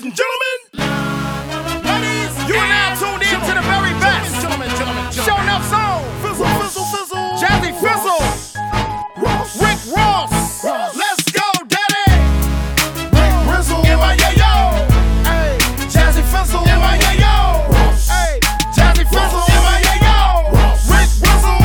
and gentlemen. You are now tuned in to the very best. Show enough soul. Fizzle. Jazzy Fizzle. Rick Ross. Let's go, daddy. Rick Rizzle. M.I.A.O. Hey. Jazzy Fizzle. M.I.A.O. Hey. Jazzy Fizzle. M.I.A.O. Rick Rizzle.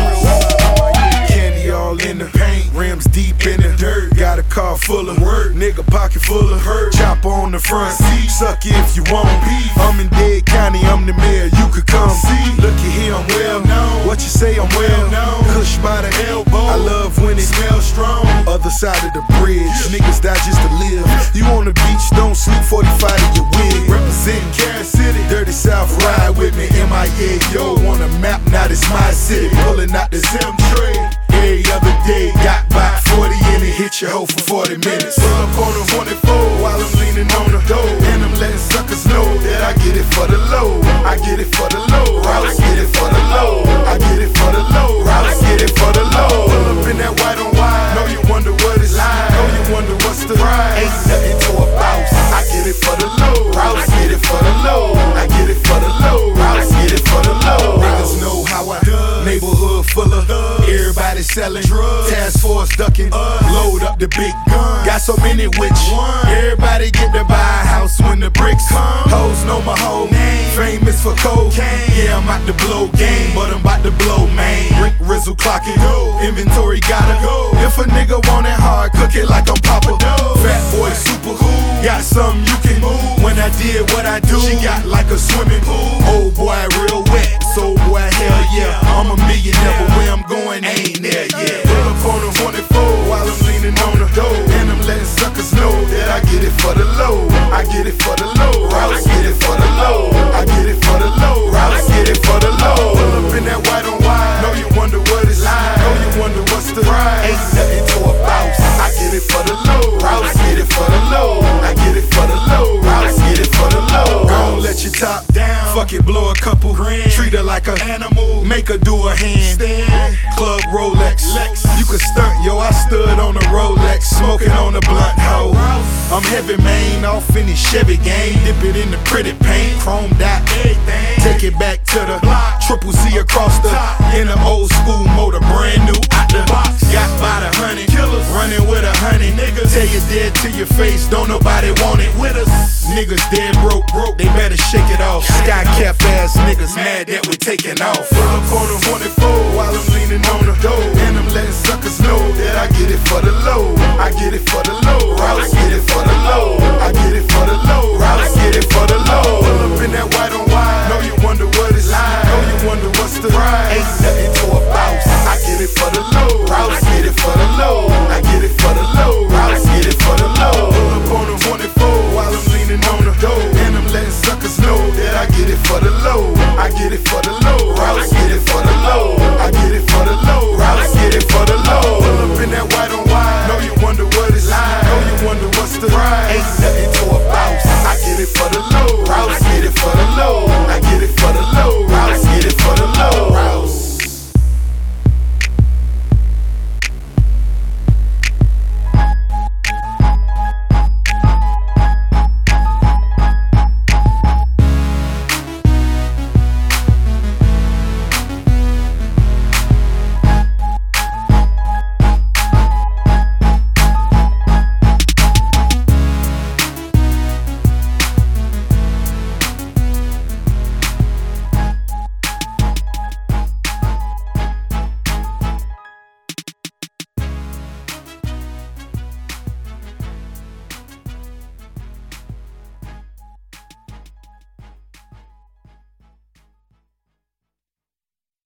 Candy all in the paint, rims deep in the dirt. Got a car full of work, nigga pocket full of hurt. Chopper on the front seat, suck it if you want beef. I'm in Dade County, I'm the mayor, you could come see. Looky here, I'm well known. What you say, I'm well known. Kush by the elbow, I love when it smells strong. Other side of the bridge, niggas die just to live. You on the beach, don't sleep, 45 in your wig. Representing Kansas City, Dirty South, ride with me. M.I.A.O. on the map, now this my city. Pulling out the Zim tray. Every other day, got by 40 in it, hit your hoe for 40 minutes. Pull up on the 24 while I'm leaning on the door. And I'm letting suckers know that I get it for the low. I get it for the low. I get it for the low. I get it for the low. I get it for the low. Pull up in that white on white. Know you wonder what it's like. Know you wonder what's the price. Ain't nothing to a bounce. I get it for the low. I get it for the low. I get it for the low. I get it for the low. Niggas know how I neighborhood full of everybody selling drugs. Task force ducking. Load up the big gun. Got so many which everybody get to buy a house when the bricks come. Hoes know my whole name. Famous for cocaine. Yeah, I'm out to blow game, but I'm about to blow, man. Rick Rizzle clocking. Inventory gotta go. If a nigga want it hard, cook it like I'm Papa. Fat boy super cool. Got something you can move. When I did what I do, she got like a swimming pool. Old boy real wet. So boy, hell yeah. I'm a millionaire, but where I'm going ain't there yet. Pull up on the 24 while I'm leaning on the door. And I'm letting suckers know that I get it for the low. I get it for the low. I get it for the low. I get it for the low. I get it for the low. Pull up in that white on white. Know you wonder what it's like. Know you wonder what's the price. Ain't nothing to a bounce. I get it for the low. I get it for the low. I get it for the low. I get it for the low. Don't let your top down. Fuck it, blow a couple grand. Treat her like an animal. Make her do a handstand. Club Rolex. You can stunt, yo. I stood on a Rolex, smoking on a blunt hoe. I'm heavy, man, off in this Chevy game. Dip it in the pretty paint, chromed out everything. Take it back to the triple Z across the in the old school motor, brand new out the box. Got by the honey, killers running with a honey. Niggas tell you dead to your face, don't nobody want it with us. Niggas dead broke, they better shake it off. Sky cap ass niggas mad that we taking off.